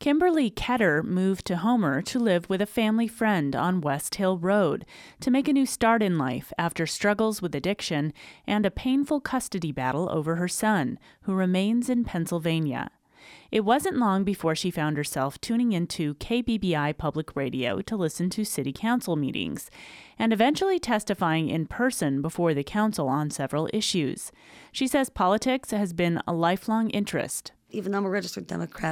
Kimberly Ketter moved to Homer to live with a family friend on West Hill Road to make a new start in life after struggles with addiction and a painful custody battle over her son, who remains in Pennsylvania. It wasn't long before she found herself tuning into KBBI Public Radio to listen to city council meetings, and eventually testifying in person before the council on several issues. She says politics has been a lifelong interest. Even though I'm a registered Democrat,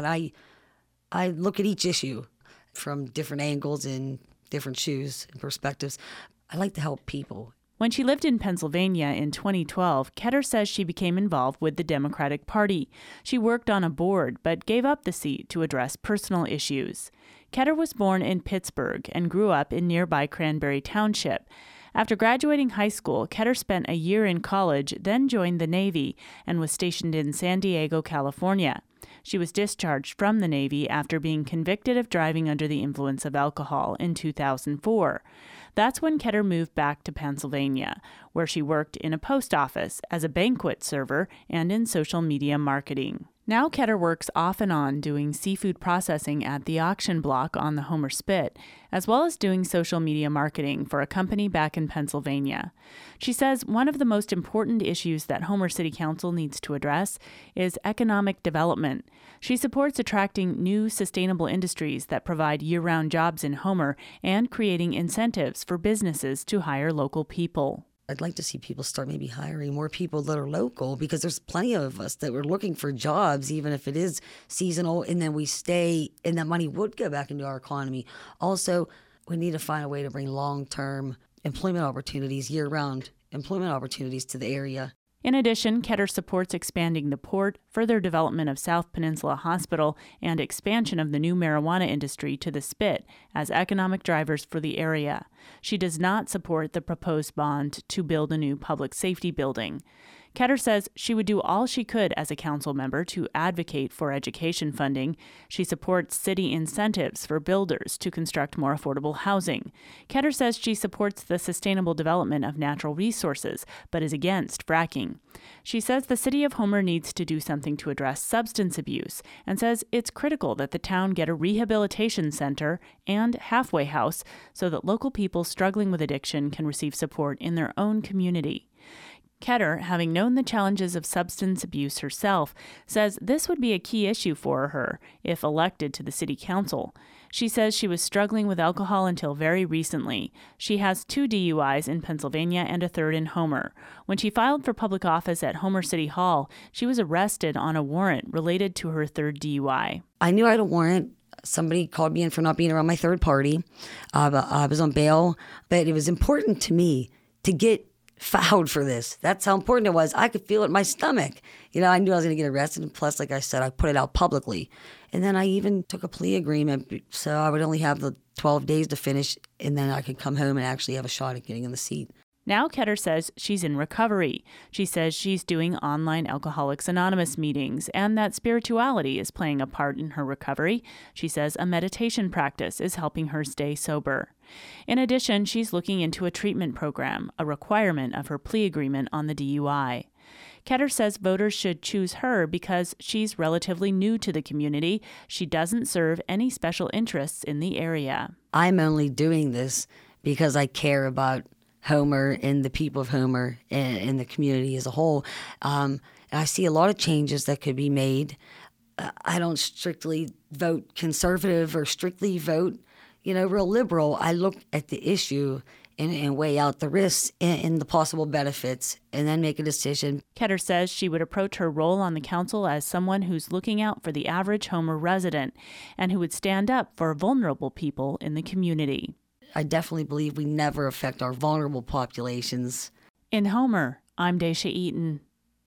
I look at each issue from different angles and different shoes and perspectives. I like to help people. When she lived in Pennsylvania in 2012, Ketter says she became involved with the Democratic Party. She worked on a board, but gave up the seat to address personal issues. Ketter was born in Pittsburgh and grew up in nearby Cranberry Township. After graduating high school, Ketter spent a year in college, then joined the Navy and was stationed in San Diego, California. She was discharged from the Navy after being convicted of driving under the influence of alcohol in 2004. That's when Ketter moved back to Pennsylvania, where she worked in a post office as a banquet server and in social media marketing. Now Ketter works off and on doing seafood processing at the auction block on the Homer Spit, as well as doing social media marketing for a company back in Pennsylvania. She says one of the most important issues that Homer City Council needs to address is economic development. She supports attracting new sustainable industries that provide year-round jobs in Homer and creating incentives for businesses to hire local people. I'd like to see people start maybe hiring more people that are local, because there's plenty of us that were looking for jobs, even if it is seasonal, and then we stay, and that money would go back into our economy. Also, we need to find a way to bring long-term employment opportunities, year-round employment opportunities to the area. In addition, Ketter supports expanding the port, further development of South Peninsula Hospital, and expansion of the new marijuana industry to the Spit as economic drivers for the area. She does not support the proposed bond to build a new public safety building. Ketter says she would do all she could as a council member to advocate for education funding. She supports city incentives for builders to construct more affordable housing. Ketter says she supports the sustainable development of natural resources, but is against fracking. She says the city of Homer needs to do something to address substance abuse, and says it's critical that the town get a rehabilitation center and halfway house so that local people struggling with addiction can receive support in their own community. Ketter, having known the challenges of substance abuse herself, says this would be a key issue for her if elected to the city council. She says she was struggling with alcohol until very recently. She has 2 DUIs in Pennsylvania and a third in Homer. When she filed for public office at Homer City Hall, she was arrested on a warrant related to her third DUI. I knew I had a warrant. Somebody called me in for not being around my third party. I was on bail, but it was important to me to get filed for this. That's how important it was. I could feel it in my stomach. I knew I was going to get arrested. And plus, like I said, I put it out publicly. And then I even took a plea agreement, so I would only have the 12 days to finish, and then I could come home and actually have a shot at getting in the seat. Now Ketter says she's in recovery. She says she's doing online Alcoholics Anonymous meetings and that spirituality is playing a part in her recovery. She says a meditation practice is helping her stay sober. In addition, she's looking into a treatment program, a requirement of her plea agreement on the DUI. Ketter says voters should choose her because she's relatively new to the community. She doesn't serve any special interests in the area. I'm only doing this because I care about Homer and the people of Homer and the community as a whole. I see a lot of changes that could be made. I don't strictly vote conservative or strictly vote, real liberal. I look at the issue and weigh out the risks and the possible benefits and then make a decision. Ketter says she would approach her role on the council as someone who's looking out for the average Homer resident and who would stand up for vulnerable people in the community. I definitely believe we never affect our vulnerable populations. In Homer, I'm Daisha Eaton.